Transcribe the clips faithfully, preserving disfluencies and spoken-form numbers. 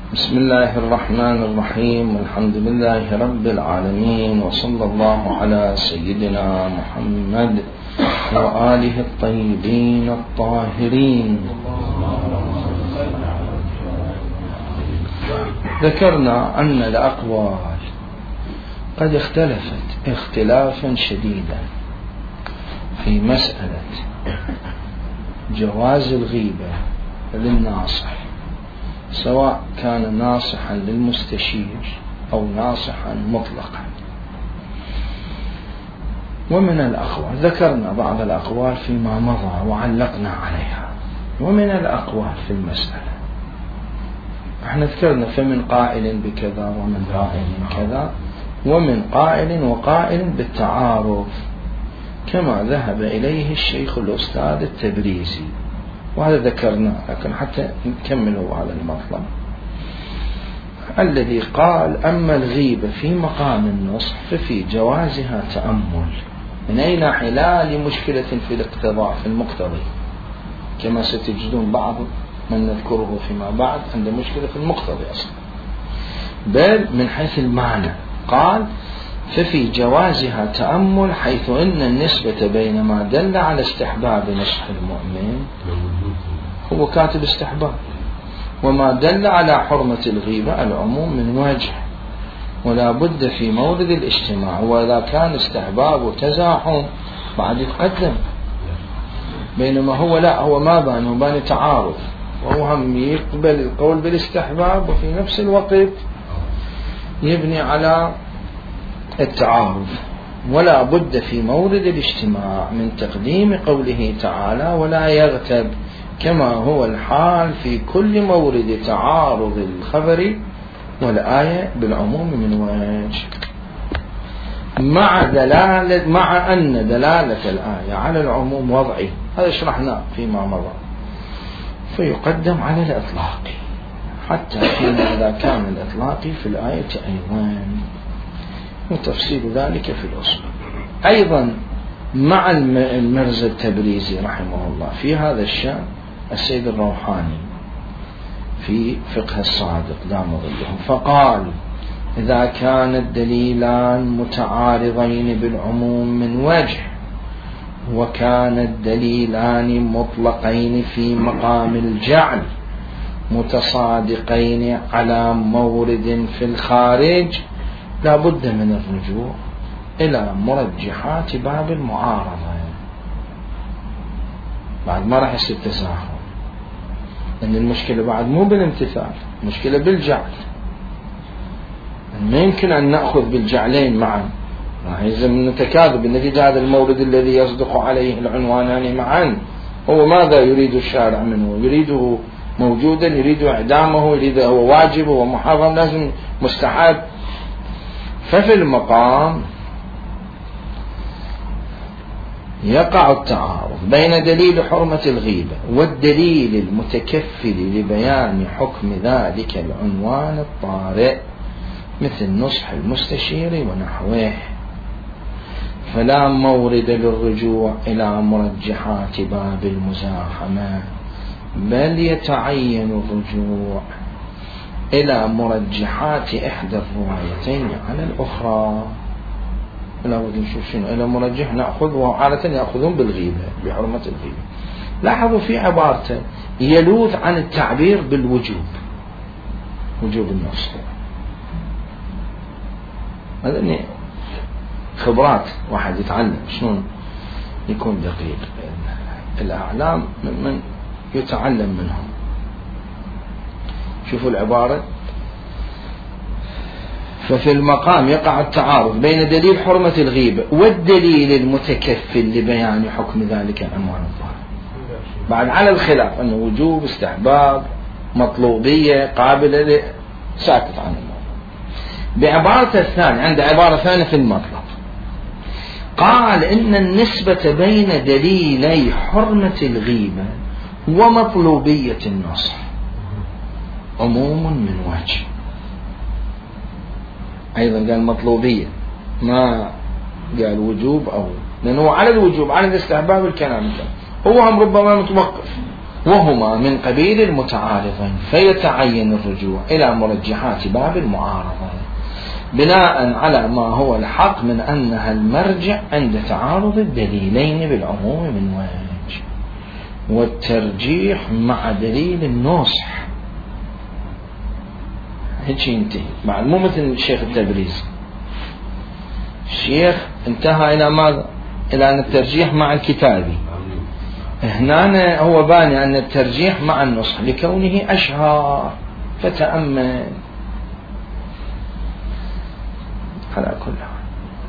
بسم الله الرحمن الرحيم، والحمد لله رب العالمين، وصلى الله على سيدنا محمد وآله الطيبين الطاهرين. ذكرنا أن الأقوال قد اختلفت اختلافا شديدا في مسألة جواز الغيبة للناصح، سواء كان ناصحا للمستشير أو ناصحا مطلقا. ومن الأقوال ذكرنا بعض الأقوال فيما مضى وعلقنا عليها، ومن الأقوال في المسألة احنا ذكرنا فمن قائل بكذا ومن قائل كذا، ومن قائل وقائل بالتعارض كما ذهب إليه الشيخ الأستاذ التبريزي، وهذا ذكرناه، لكن حتى نكملوا هذا المطلب الذي قال: أما الغيبة في مقام النصح ففي جوازها تأمل. من أي ناحية؟ لا لمشكلة في الاقتضاء في المقتضي، كما ستجدون بعض من نذكره فيما بعد عنده مشكلة في المقتضي أصلا، بل من حيث المعنى. قال: ففي جوازها تأمل، حيث أن النسبة بين ما دل على استحباب نصح المؤمن هو كاتب استحباب، وما دل على حرمة الغيبة العموم من وجه، ولا بد في مورد الاجتماع. وإذا كان استحباب وتزاحم بعد يتقدم، بينما هو لا، هو ما بان، هو بان تعارض، وهو هم يقبل القول بالاستحباب وفي نفس الوقت يبني على التعارض. ولا بد في مورد الاجتماع من تقديم قوله تعالى: ولا يغتب، كما هو الحال في كل مورد تعارض الخبر والآية بالعموم من وجه، مع دلالة مع أن دلالة الآية على العموم وضعي، هذا شرحناه فيما مضى، فيقدم على الإطلاق، حتى فيما إذا كان الإطلاق في الآية أيضا، وتفصيل ذلك في الأصول. أيضا مع المرزا التبريزي رحمه الله في هذا الشأن السيد الروحاني في فقه الصادق دام ظله، فقال: إذا كان الدليلان متعارضين بالعموم من وجه، وكان الدليلان مطلقين في مقام الجعل متصادقين على مورد في الخارج، لا بد من الرجوع إلى مرجحات باب المعارضة. بعد ما راح يصير تساهل، لأن المشكلة بعد مو بالامتثال، المشكلة بالجعل. ما يمكن أن نأخذ بالجعلين معا، راح يلزم نتكاذب النتيجة. هذا المورد الذي يصدق عليه العنوانان معا، هو ماذا يريد الشارع منه؟ يريده موجودا، يريد إعدامه، يريد هو واجب، هو محرم، لازم مستحب. ففي المقام يقع التعارض بين دليل حرمة الغيبة والدليل المتكفل لبيان حكم ذلك العنوان الطارئ، مثل نصح المستشير ونحوه، فلا مورد للرجوع إلى مرجحات باب المزاحمة، بل يتعين الرجوع إلى مرجحات إحدى الروايتين على الأخرى. لا بد نشوف شنو إلى مرجح نأخذ، وعادة يأخذون بالغيبة بحرمة الغيبة. لاحظوا في عبارته يلوذ عن التعبير بالوجوب، وجوب النصح. هذا خبرات واحد يتعلم شلون يكون دقيق. الأعلام من يتعلم منهم. شوفوا العبارة: ففي المقام يقع التعارض بين دليل حرمة الغيبة والدليل المتكفل لبيان حكم ذلك العنوان الطارئ. بعد على الخلاف أنه وجوب، استحباب، مطلوبية، قابلة، ساكت عن الموضوع. بعبارة الثانية، عند عبارة ثانية في المطلب، قال: إن النسبة بين دليلي حرمة الغيبة ومطلوبية النصح عموم من وجه. أيضا قال مطلوبية، ما قال وجوب، أو لأنه على الوجوب على الاستحباب الكلام، هو هم ربما متوقف وهما من قبيل المتعارضين، فيتعين الرجوع إلى مرجحات باب المعارضة بناء على ما هو الحق من أنها المرجع عند تعارض الدليلين بالعموم من وجه، والترجيح مع دليل النصح. هيك ينتهي بعد، مو مثل الشيخ التبريزي. الشيخ انتهى إلى ماذا؟ إلى أن الترجيح مع الكتابي. هنا هو باني أن الترجيح مع النصح لكونه أشهر، فتأمل. على كل حال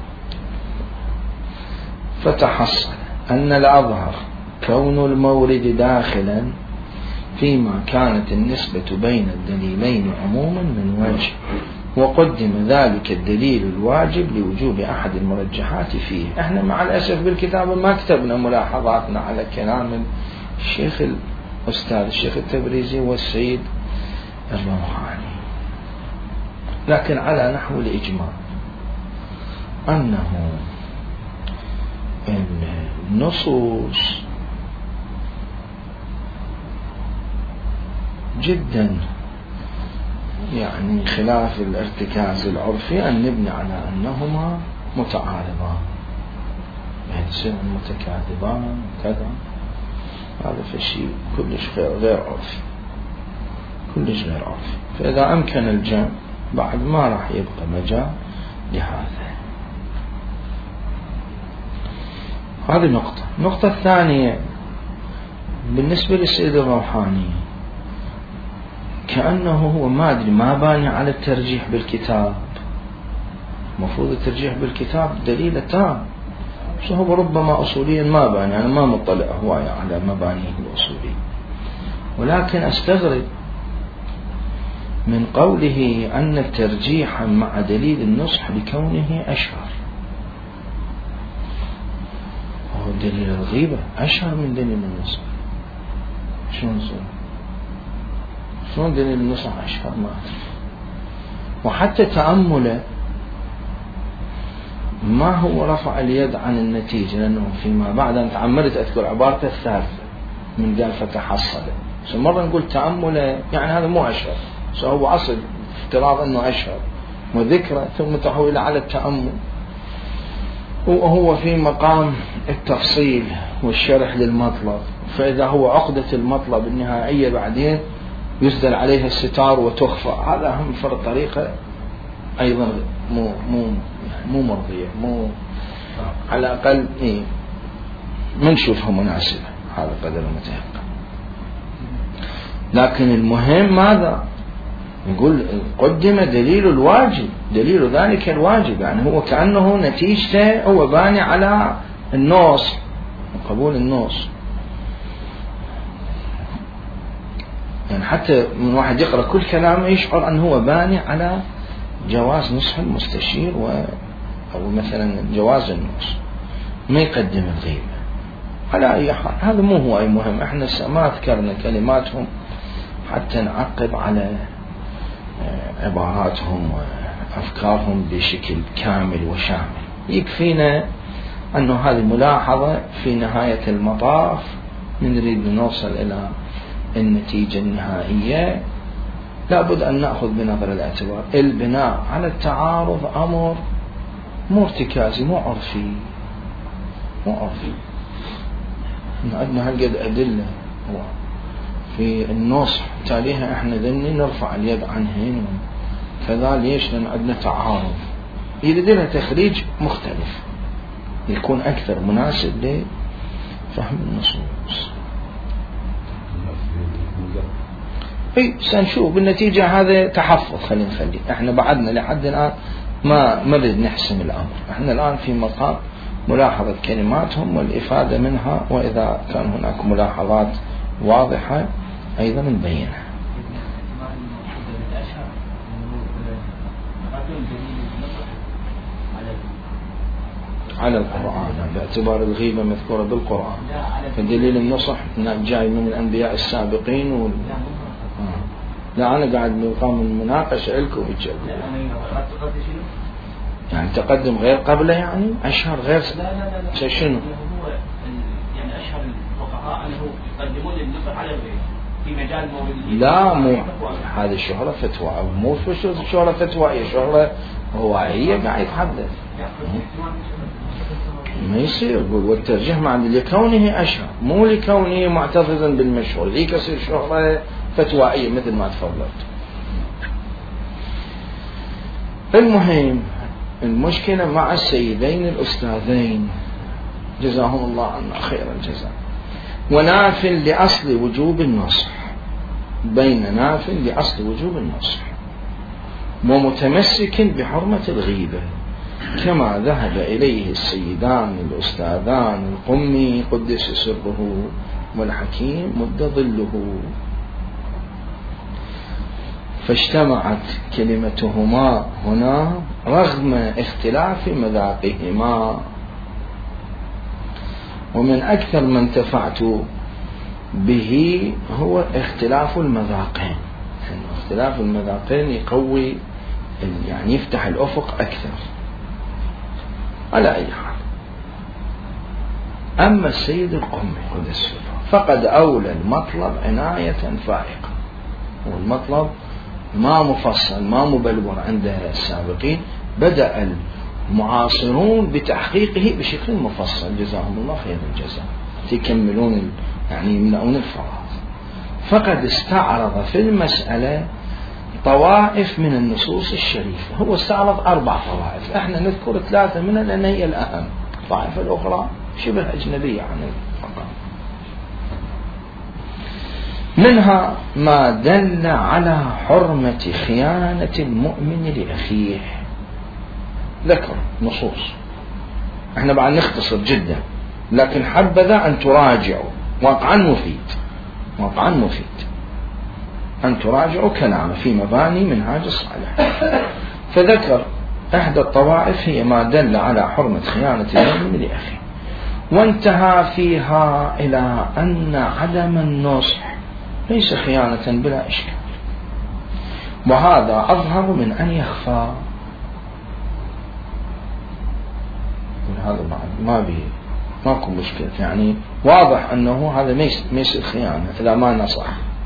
فتحصل أن الأظهر كون المورد داخلا فيما كانت النسبة بين الدليلين عموما من وجه، وقدم ذلك الدليل الواجب لوجوب أحد المرجحات فيه. احنا مع الأسف بالكتاب ما كتبنا ملاحظاتنا على كلام الشيخ الأستاذ الشيخ التبريزي والسيد الروحاني، لكن على نحو الإجماع أنه النصوص جدا يعني خلاف الارتكاز العرفي أن نبني على أنهما متعارضان، يعني يصير متكاذبان كذا، هذا في شيء كلش غير عرفي، كلش غير عرفي. فإذا أمكن الجمع بعد ما راح يبقى مجال لهذا. هذه نقطة. النقطة الثانية بالنسبة للسيد الروحاني، كأنه هو ما أدري ما باني على الترجيح بالكتاب. مفروض الترجيح بالكتاب دليل تام، هو ربما أصوليا ما باني، أنا ما مطلع هواية على مبانيه الأصولية، ولكن أستغرب من قوله أن الترجيح مع دليل النصح لكونه أشهر. هو دليل الغيبة أشهر من دليل النصح، شلون صار؟ شلون دليل النصح أشهر؟ ما أعرف. وحتى تأمله ما هو رفع اليد عن النتيجة، لأنه فيما بعد أنا تعمدت أذكر عبارته الثالثة من قال فتحصل، مرة نقول تأمله يعني هذا مو أشهر، هو أصل افتراض أنه أشهر وذكره ثم تحول على التأمل، وهو في مقام التفصيل والشرح للمطلب. فإذا هو عقدة المطلب النهائية بعدين يسدل عليها الستار وتخفى، هذا أهم فرق طريقة أيضا مو مو مو مرضية، مو على الأقل إيه ما نشوفها مناسبة، هذا قدر متيقن. لكن المهم ماذا؟ نقول قدم دليل الواجب، دليل ذلك الواجب، يعني هو كأنه نتيجته هو باني على النص وقبول النص. يعني حتى من واحد يقرأ كل كلامه يشعر أنه هو باني على جواز نصح المستشير و أو مثلا جواز النص، ما يقدم الغيبة. على أي حال هذا مو هو أي مهم، احنا ما ذكرنا كلماتهم حتى نعقب على عباراتهم وأفكارهم بشكل كامل وشامل. يكفينا أنه هذه ملاحظة في نهاية المطاف من نريد نوصل إلى النتيجة النهائية لابد أن نأخذ بنظر الاعتبار البناء على التعارض أمر مو ارتكازي، مو عرفي، مو عرفي. عندنا هالقد أدلة في النصح تاليها احنا ذني نرفع اليد عنهن كذا. ليش؟ لأن عندنا تعارض يريد لها تخريج مختلف يكون أكثر مناسب لفهم النصوص. اي سنشوف بالنتيجة، هذا تحفظ خلينا نخلي، احنا بعدنا لحد الآن ما مرد نحسم الأمر، احنا الآن في مقام ملاحظة كلماتهم والإفادة منها، وإذا كان هناك ملاحظات واضحة أيضا نبينها. على القرآن باعتبار الغيبة مذكورة بالقرآن، فدليل النصح جاي من الأنبياء السابقين وال... لا أنا قاعد بمقام المناقشة لكم بتجاوب. يعني تقدم غير قبله، يعني أشهر غير لا لا لا شنو؟ هو يعني أشهر الفقهاء أنه يقدمون النصر على الغير في مجال مورد. لا مو هذه الشهرة فتوى أو مو شهرة فتوائية، شهرة هوائية قاعد يتحدث ما يصير. والترجيح مع لكونه أشهر مو لكونه معترضا بالمشهور، ذيك يصير شهرة فتوائية مثل ما تفضلت. المهم المشكلة مع السيدين الأستاذين جزاهم الله عنا خير الجزاء، وناف لأصل وجوب النصح، بين ناف لأصل وجوب النصح ومتمسك بحرمة الغيبة، كما ذهب إليه السيدان الأستاذان القمي قدس سره والحكيم مد ظله، فاجتمعت كلمتهما هنا رغم اختلاف مذاقهما. ومن أكثر ما انتفعت به هو اختلاف المذاقين، يعني اختلاف المذاقين يقوي يعني يفتح الأفق أكثر. على أي حال، أما السيد القمي قدس سره فقد أولى المطلب عناية فائقة، والمطلب ما مفصل ما مبلور عند السابقين، بدأ المعاصرون بتحقيقه بشكل مفصل جزاهم الله خير الجزاء، تكملون يعني يملؤون الفراغ. فقد استعرض في المسألة طوائف من النصوص الشريفة، هو استعرض أربع طوائف، احنا نذكر ثلاثة منها لأن هي الأهم، الطائفة الأخرى شبه أجنبية عن الفقه. منها ما دل على حرمة خيانة المؤمن لأخيه، ذكر نصوص، احنا بعد نختصر جدا لكن حبذا أن تراجعوا، واقعا مفيد، واقعا مفيد أن تراجعوا كلامه في مباني منهاج الصالح. فذكر إحدى الطوائف هي ما دل على حرمة خيانة المؤمن لأخيه، وانتهى فيها إلى أن عدم النصح ليس خيانة بلا إشكال، وهذا أظهر من أن يخفى. هذا ما به ماكو مشكلة، يعني واضح أنه هذا ما يصير خيانة إذا ما نصح.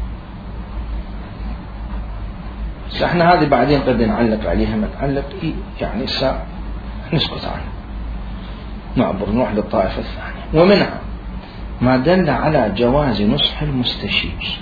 احنا هذه بعدين قد نعلق عليها، ما نعلق يعني ساعة نسكت عنها، نعبر نروح للطائفة الثانية. ومنها ما دل على جواز نصح المستشير،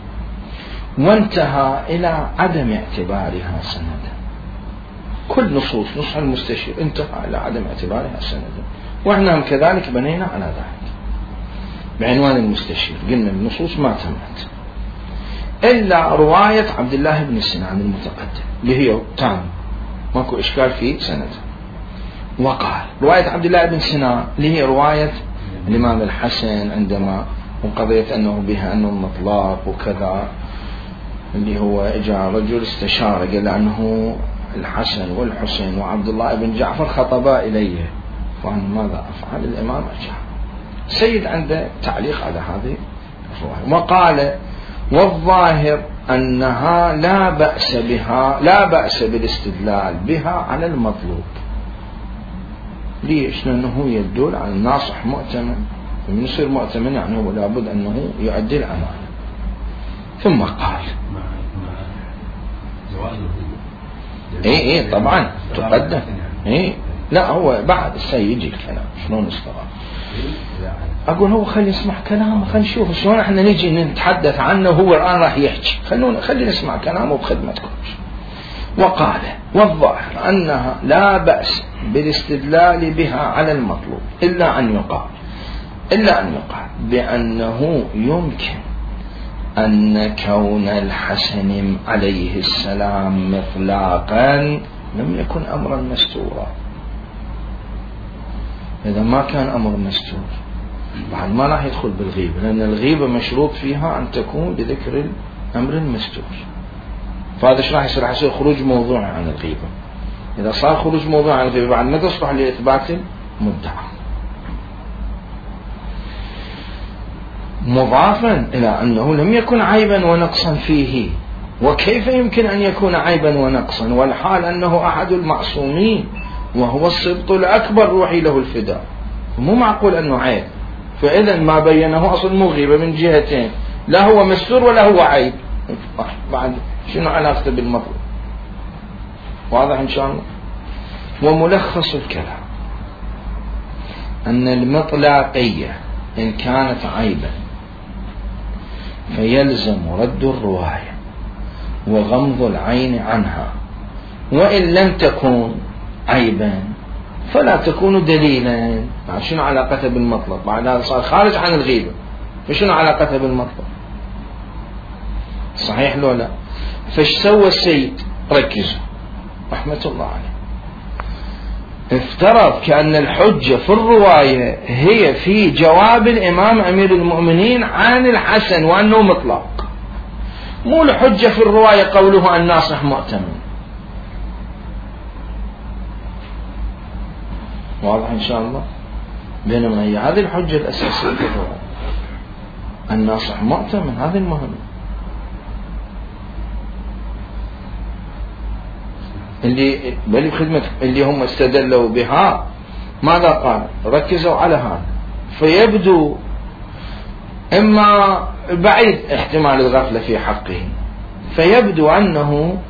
وانتهى إلى عدم اعتبارها سندا. كل نصوص نصح المستشير انتهى إلى عدم اعتبارها سندا، وإحنا كذلك بنينا على ذلك بعنوان المستشير، قلنا النصوص ما تمت إلا رواية عبد الله بن سنان المتقدم اللي هي تام ماكو إشكال في سنده. وقال رواية عبد الله بن سنان اللي هي رواية الإمام الحسن عندما وقضية أنه بها أنه المطلاق وكذا، اللي هو إجا رجل استشار قال أنه الحسن والحسين وعبد الله بن جعفر خطبا إليه فأنا ماذا أفعل؟ الإمام أجاب. سيد عنده تعليق على هذه الرواية وقال والظاهر أنها لا بأس بها، لا بأس بالاستدلال بها على المطلوب. ليش؟ لأنه يدل على الناصح مؤتمن، ومن يصير مؤتمن يعني هو لابد أنه يؤدي الأمانة. ثم قال اي اي طبعا تقدم، اي لا هو بعد السيد يجي الكلام شلون استغرب. أقول هو خلي يسمع كلامه، خلي نشوف شلون احنا نجي نتحدث عنه وهو الآن راح يحكي، خلونا خلي نسمع كلامه بخدمتكم. وقال والظاهر أنها لا بأس بالاستدلال بها على المطلوب إلا أن يقال إلا أن يقال بأنه يمكن أن كون الحسن عليه السلام مطلاقا لم يكن أمرا مستورا. إذا ما كان أمر مستور بعد ما راح يدخل بالغيبة، لأن الغيبة مشروط فيها أن تكون بذكر الأمر المستور. فهذا ايش راح يصير؟ راح يصير خروج موضوع عن الغيبة. إذا صار خروج موضوع عن الغيبة بعد ما تصلح لإثبات المدعى، مضافا إلى أنه لم يكن عيبا ونقصا فيه. وكيف يمكن أن يكون عيبا ونقصا والحال أنه أحد المعصومين وهو السبط الأكبر روحي له الفداء؟ مو معقول أنه عيب، فإذا ما بينه أصل مو غيبة من جهتين، لا هو مستور ولا هو عيب، بعد شنو علاقته بالمطلوب؟ واضح إن شاء الله. وملخص الكلام أن المطلقية إن كانت عيبا فيلزم رد الرواية وغمض العين عنها، وإن لم تكن عيبا فلا تكون دليلا. شنو علاقتها بالمطلب؟ بعد هذا صار خارج عن الغيبة، فشنو علاقتها بالمطلب؟ صحيح لو لا؟ فايش سوى السيد؟ ركزوا رحمة الله عليه، افترض كأن الحجة في الرواية هي في جواب الإمام أمير المؤمنين عن الحسن وأنه مطلق، مو الحجة في الرواية قوله الناصح مؤتمن. واضح إن شاء الله. بينما هي هذه الحجة الأساسية في الرواية، الناصح مؤتمن، هذا المهم. اللي بل خدمة اللي هم استدلوا بها ماذا قال؟ ركزوا على هذا، فيبدو إما بعيد احتمال الغفلة في حقه، فيبدو أنه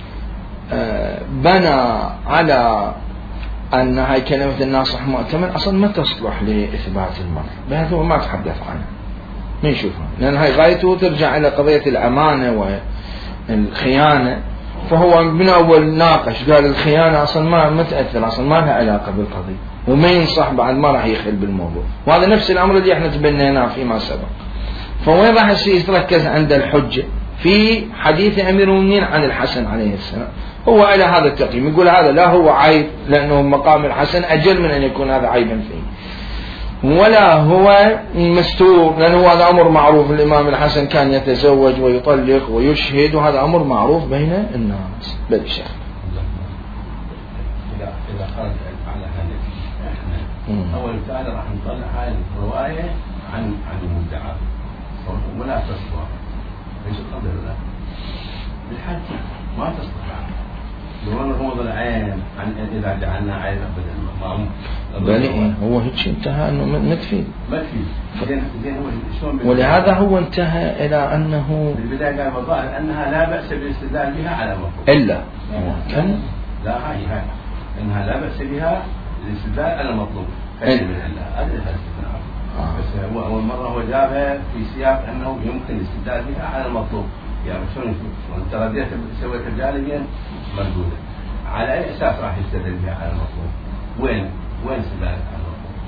بنى على أن هاي كلمة الناصح مؤتمن أصلا ما تصلح لإثبات المرء، بهذا هو ما تحدث عنها، ما يشوفها، لأن هاي غايته ترجع إلى قضية الأمانة والخيانة. فهو من أول ناقش قال الخيانة أصلا ما متأثر، أصلا ما لها علاقة بالقضية، وما ينصح بعد ما راح يخل بالموضوع. وهذا نفس الأمر اللي احنا تبنيناه فيما سبق. فوين راح يتركز عند الحجة؟ في حديث أمير المؤمنين عن الحسن عليه السلام، هو إلى هذا التقييم يقول هذا لا هو عيب لأنه مقام الحسن أجل من أن يكون هذا عيبا فيه، ولا هو مستور لأنه هذا أمر معروف، الإمام الحسن كان يتزوج ويطلق ويشهد، وهذا أمر معروف بين الناس. بل شيخ إذا خرج على هذا أول فعل راح نطلع هاي الرواية عن عن المدعى ولا تصلح، ليش القدر لا بالحج ما تصلح دون غمض العين عن إذا جعلنا عين بدل بل هو هيك انتهى انه ما تفيد ما تفيد زين زين هو شلون، ولهذا هو انتهى الى انه بالبدايه قال الظاهر انها لا باس بالاستدلال بها على المطلوب الا كان لا هاي هاي انها لا باس بها الاستدلال على المطلوب هذا الاستثناء. بس هو اول مره هو جابها في سياق انه يمكن الاستدلال بها على المطلوب، يعني شلون انت رديت سويت الجانبين مردوده، على اي اساس راح يستدل بها على المطلوب؟ وين وين استدلالك على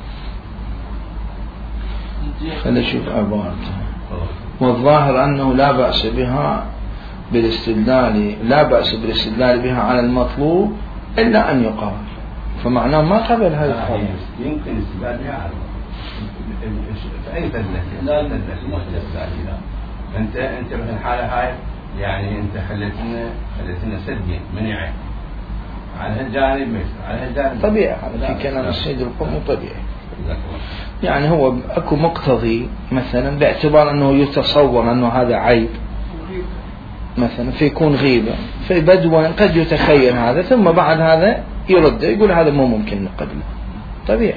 المطلوب؟ خلينا نشوف عبارته. والظاهر انه لا باس بها بالاستدلال لا باس بالاستدلال بها على المطلوب الا ان يقال، فمعناه ما قبل هذا الحكم. يمكن الاستدلال بها على المطلوب في اي تدلل لا تدلل انت انت في الحاله هاي يعني انت خليتنا خليتنا سدين منيعين على هالجانب مش على هالجانب طبيعي في كلام السيد القومي طبيعي. يعني هو اكو مقتضي مثلا باعتبار انه يتصور انه هذا عيب مثلا فيكون غيبة، في بدوى قد يتخيل هذا ثم بعد هذا يرد يقول هذا مو ممكن نقبله، طبيعي.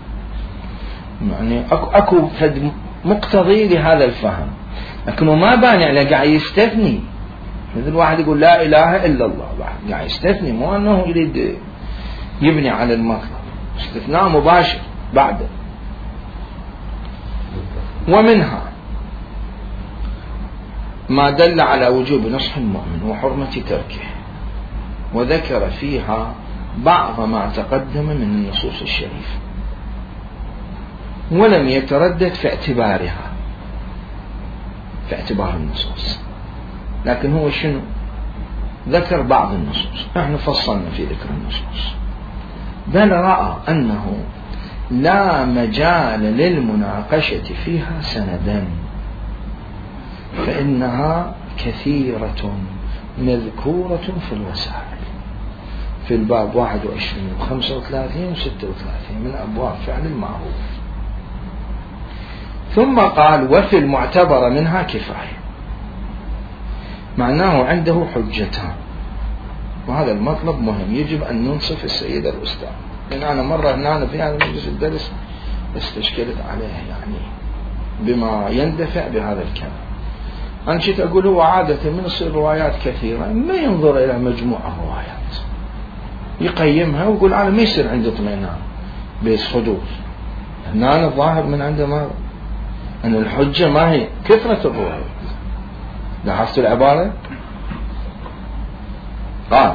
يعني اكو اكو مقتضي لهذا الفهم، لكنه ما بانع له قاعد يستثني، مثل واحد يقول لا إله إلا الله بعد قاعد يستثني، مو أنه يريد يبني على المطلب، استثناء مباشر بعده. ومنها ما دل على وجوب نصح المؤمن وحرمة تركه، وذكر فيها بعض ما تقدم من النصوص الشريفة ولم يتردد في اعتبارها في اعتبار النصوص، لكن هو شنو ذكر بعض النصوص، نحن فصلنا في ذكر النصوص، بل رأى أنه لا مجال للمناقشة فيها سندا، فإنها كثيرة مذكورة في الوسائل في الباب واحد وعشرين وخمسة وثلاثين وستة وثلاثين من أبواب فعل المعروف. ثم قال وفي المعتبر منها كفاية، معناه عنده حجتان، وهذا المطلب مهم يجب أن ننصف السيد الأستاذ، لأن أنا مرة هنا في هذا المجلس الدرس استشكلت عليه يعني بما يندفع بهذا الكلام. أنا كنت أقول هو عادة من يصير روايات كثيرة ما ينظر إلى مجموعة روايات يقيمها ويقول أنا ما يصير عندي اطمئنان بس حدوث. هنا الظاهر من عنده ماذا؟ أن الحجة ما هي كثرة الروايات. لاحظت العبارة؟ قال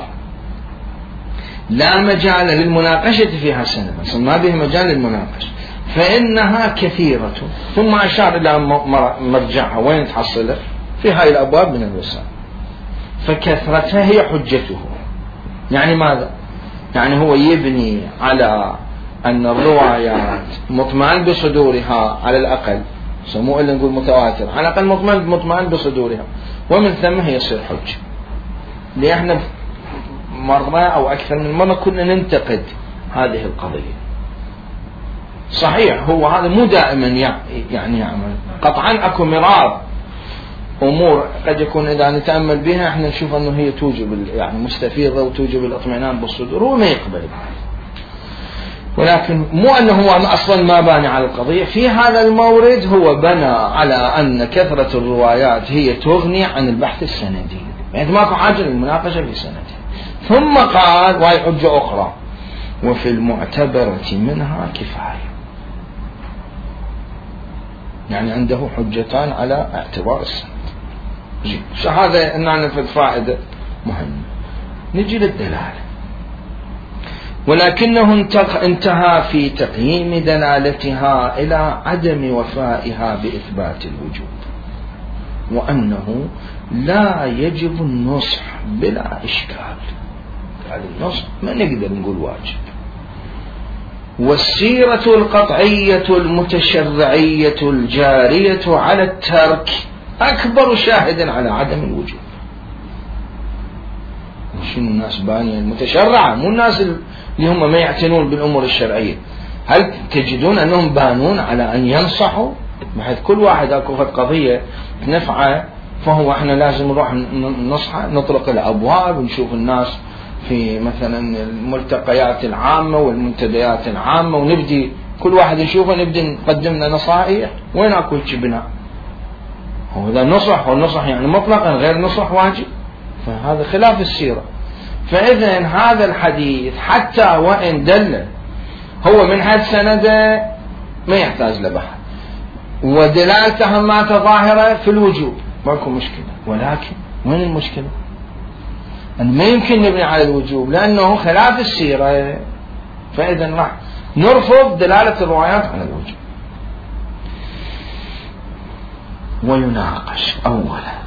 لا مجال للمناقشة فيها سنة، ما به مجال للمناقشة فإنها كثيرة، ثم أشار إلى مرجعها وين تحصله في هاي الأبواب من الوسائل، فكثرتها هي حجته. يعني ماذا؟ يعني هو يبني على أن الروايات مطمئن بصدورها على الأقل، سموه إلا نقول متواتر، على الأقل مطمئن مطمئن بصدورها، ومن ثم هي يصير حجة. لأن مرة أو أكثر من مرة كنا ننتقد هذه القضية. صحيح هو هذا مو دائما يعني يعمل، قطعا أكو مرار أمور قد يكون إذا نتأمل بها احنا نشوف أنه هي توجب يعني مستفيضة وتوجب الاطمئنان بالصدور، هو ما يقبل. ولكن مو أنه هو أصلا ما باني على القضية، في هذا المورد هو بنى على أن كثرة الروايات هي تغني عن البحث السندي، يعني ماكو حاجة للمناقشة في سندي. ثم قال وهي حجة أخرى وفي المعتبرة منها كفاية، يعني عنده حجتان على اعتبار السند. هذا أن نفذ فائدة مهمة. نجي للدلالة، ولكنه انتهى في تقييم دلالتها إلى عدم وفائها بإثبات الوجوب، وأنه لا يجب النصح بلا إشكال. يعني النصح ما نقدر نقول واجب. والسيرة القطعية المتشرعية الجارية على الترك أكبر شاهد على عدم الوجوب. شنو الناس بانية المتشرعة، مو الناس اللي هم ما يعتنون بالأمور الشرعية. هل تجدون أنهم بانون على أن ينصحوا؟ بحيث كل واحد أكو قضية نفعه فهو احنا لازم نروح نصحى، نطلق الأبواب، نشوف الناس في مثلا الملتقيات العامة والمنتديات العامة ونبدي كل واحد نشوفه نبدي نقدم لنا نصائح. وين أكو بناء؟ هو إذا نصح والنصح يعني مطلقا غير نصح واجب، فهذا خلاف السيرة. فإذا هذا الحديث حتى وإن دل هو من حد سنده ما يحتاج لبحث، ودلالته ما تظاهرة في الوجوب ماكو مشكلة. ولكن وين المشكلة؟ أن ما يمكن نبني على الوجوب لأنه خلاف السيرة، فإذا راح نرفض دلالة الروايات على الوجوب. ويناقش أولا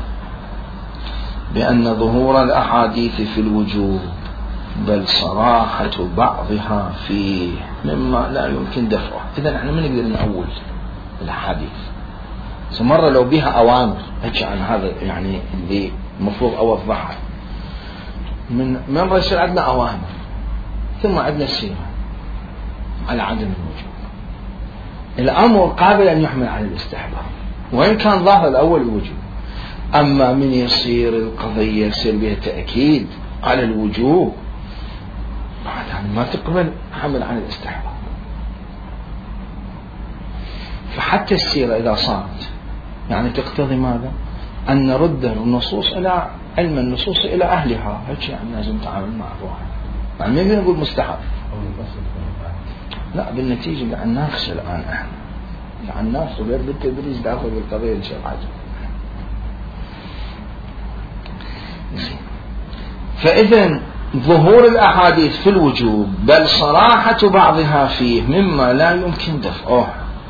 بأن ظهور الأحاديث في الوجوب بل صراحة بعضها فيه مما لا يمكن دفعه. إذا نحن ما نقدر نأول الأحاديث، مرة لو بها أوامر هيك عن هذا يعني اللي المفروض أوضحها. من من يصير عندنا أوامر ثم عندنا السيرة على عدم الوجوب، الأمر قابل أن يحمل على الاستحباب وإن كان ظاهر الأول الوجوب. أما من يصير القضية يصير بها تأكيد على الوجوب بعد يعني ما تقبل حمل على الاستحباب. فحتى السيرة إذا صارت يعني تقتضي ماذا؟ أن نرد النصوص إلى علم النصوص إلى أهلها. هيك يعني لازم نتعامل مع الواحد، يعني ما بنقول مستحب، لا بالنتيجة اللي عن ناقش الآن احنا اللي عن ناقش غير بالتدريج داخل بالقضية إن شاء الله. فإذا ظهور الأحاديث في الوجوب بل صراحة بعضها فيه مما لا يمكن دفعه،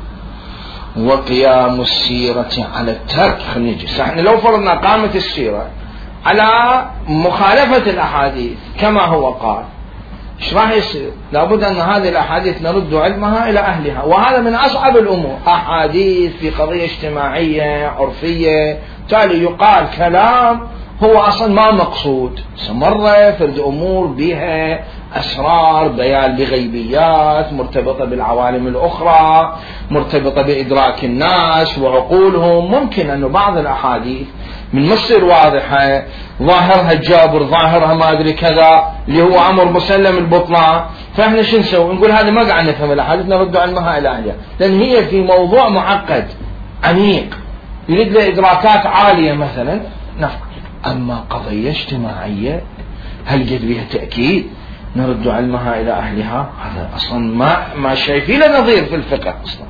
وقيام السيرة على الترك. خلينا نجي احنا لو فرضنا قامت السيرة على مخالفة الأحاديث كما هو قال، ايش راح يصير؟ لابد أن هذه الأحاديث نرد علمها إلى أهلها، وهذا من أصعب الأمور. أحاديث في قضية اجتماعية عرفية تالي يقال كلام هو أصلا ما مقصود، مرة فرد أمور بها أسرار بيان بغيبيات مرتبطة بالعوالم الأخرى مرتبطة بإدراك الناس وعقولهم. ممكن أن بعض الأحاديث من مصير واضحة ظاهرها الجابر ظاهرها ما أدري كذا اللي هو أمر مسلم البطلان، فإحنا شو نسوي؟ نقول هذا ما قاعد نفهم الأحاديث نرد علمها إلى أهلها، لأن هي في موضوع معقد عميق يريد له إدراكات عالية مثلا نفهم. أما قضية اجتماعية هل قد بها تأكيد نرد علمها إلى أهلها، هذا أصلا ما ما شايفين له نظير في الفقه أصلا.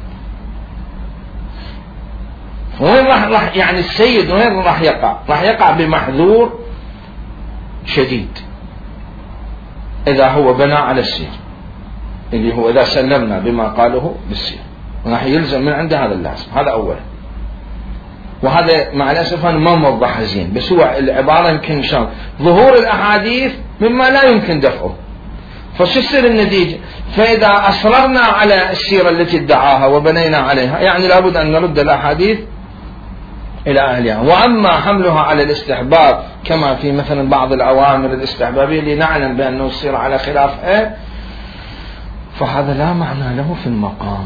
وين راح راح يعني السيد وين راح يقع؟ راح يقع بمحذور شديد إذا هو بنى على السير، اللي هو إذا سلمنا بما قاله بالسير راح يلزم من عنده هذا اللازم. هذا أولا، وهذا مع الأسف أنا ما موضحها زين، بس هو العبارة يمكن إن شاء الله ظهور الأحاديث مما لا يمكن دفعه، فشو يصير النتيجة؟ فإذا أصررنا على السيرة التي ادعاها وبنينا عليها يعني لابد أن نرد الأحاديث إلى أهلها. وأما حملها على الاستحباب كما في مثلا بعض الأوامر الاستحبابية اللي نعلم بأنه السيرة على خلافها، فهذا لا معنى له في المقام.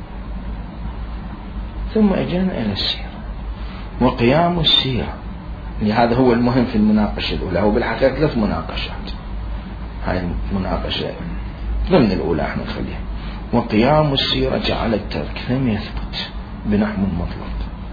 ثم أجينا إلى السيرة وقيام السيرة، لهذا هو المهم في المناقشة الأولى. هو بالحقيقة ثلاث مناقشات، هاي المناقشة ضمن الأولى احنا نخليها. وقيام السيرة على الترك لم يثبت بنحو مطلق،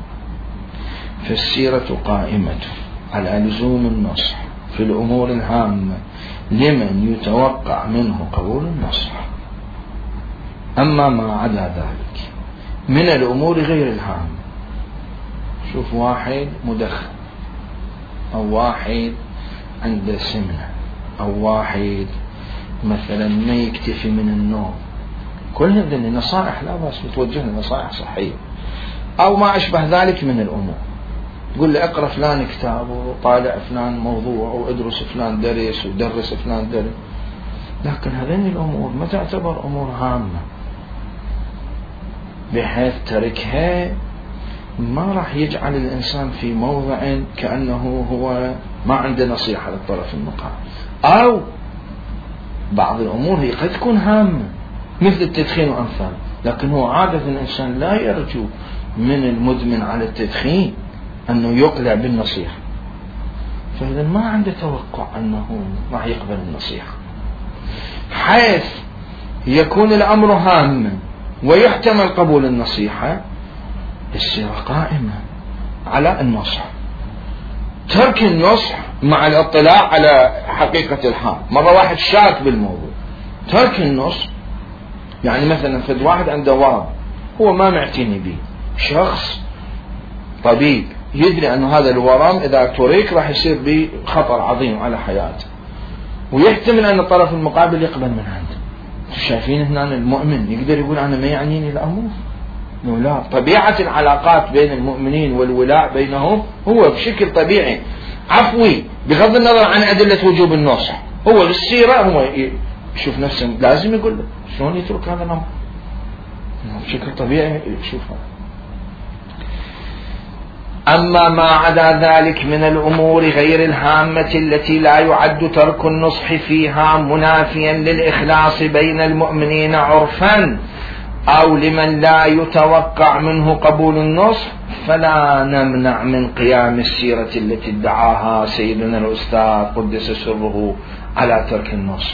فالسيرة قائمة على لزوم النصح في الأمور الهامة لمن يتوقع منه قبول النصح. أما ما عدا ذلك من الأمور غير الهامة، شوف واحد مدخن، أو واحد عنده سمنة، أو واحد مثلا ما يكتفي من النوم، كل هذه النصائح لا بأس بتوجه نصائح صحية، أو ما أشبه ذلك من الأمور. تقول لي اقرأ فلان كتاب وطالع فلان موضوع وادرس فلان درس ودرس فلان درس، لكن هذين الأمور ما تعتبر أمور هامة بحيث تركها ما راح يجعل الإنسان في موضع كأنه هو ما عنده نصيحة للطرف المقابل. أو بعض الأمور هي قد تكون هامة مثل التدخين وأمثال، لكن هو عادة الإنسان لا يرجو من المدمن على التدخين أنه يقلع بالنصيحة، فإذا ما عنده توقع أنه راح يقبل النصيحة، حيث يكون الأمر هاما ويحتمل قبول النصيحة. السيرة قائمة على النصح، ترك النصح مع الاطلاع على حقيقة الحال. مرة واحد شاك بالموضوع، ترك النصح يعني مثلا فد واحد عنده ورم هو ما معتني به، شخص طبيب يدري أن هذا الورم إذا ترك راح يصير به خطر عظيم على حياته، ويحتمل أن الطرف المقابل يقبل من عنده. شايفين هنا المؤمن يقدر يقول أنا ما يعنيني الأمر؟ لا، طبيعة العلاقات بين المؤمنين والولاء بينهم هو بشكل طبيعي عفوي بغض النظر عن أدلة وجوب النصح. هو بالسيرة هو يشوف نفسه لازم يقول له شلون يترك هذا الأمر بشكل طبيعي يشوفه. أما ما عدا ذلك من الأمور غير الهامة التي لا يعد ترك النصح فيها منافيا للإخلاص بين المؤمنين عرفا أو لمن لا يتوقع منه قبول النصح، فلا نمنع من قيام السيرة التي ادعاها سيدنا الأستاذ قدس سره على ترك النصح.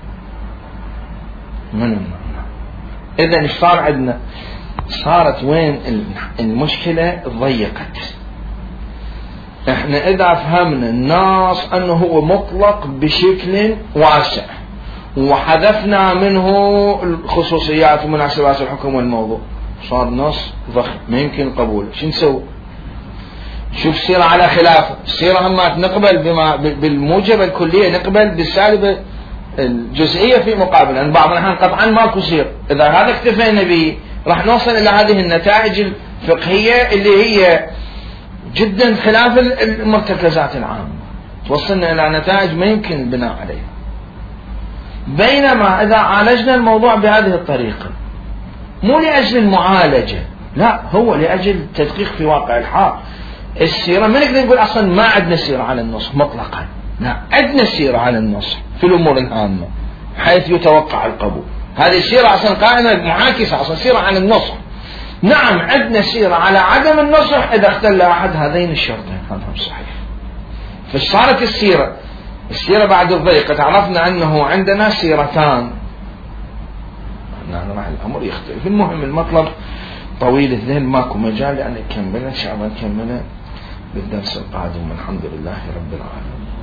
من المعنى؟ إذن إيش صار عندنا؟ صارت وين المشكلة؟ ضيقت. احنا إذا فهمنا النص أنه هو مطلق بشكل واسع وحذفنا منه الخصوصيات ومناسبات الحكم والموضوع، صار نص ضخم ما يمكن قبوله. شو نسوي؟ شوف سيرة على خلافه، السيرة همات نقبل بما بالموجبة الكلية، نقبل بالسالبة الجزئية في مقابل، لأن بعض الأحيان قطعا ماكو سير. إذا هذا اكتفينا به راح نوصل إلى هذه النتائج الفقهية اللي هي جدا خلاف المرتكزات العامة، توصلنا إلى نتائج ما يمكن البناء عليها. بينما إذا عالجنا الموضوع بهذه الطريقة مو لأجل المعالجة، لا، هو لأجل التدقيق في واقع الحال. السيرة ما نقدر نقول أصلا ما عندنا سيرة على النص مطلقا، لا، عندنا سيرة على النص في الأمور العامة حيث يتوقع القبول. هذه السيرة أصلا قائمة معاكسة، أصلا سيرة على النص، نعم عندنا سيرة على عدم النصح إذا اختل أحد هذين الشرطين، هذا صحيح. فصارت السيرة السيرة بعد الضيقة تعرفنا أنه عندنا سيرتان، نحن راح الأمر يختلف. المهم المطلب طويل الذهن ماكو مجال لأن نكمله إن شاء الله نكمله بالدرس القادم. الحمد لله رب العالمين.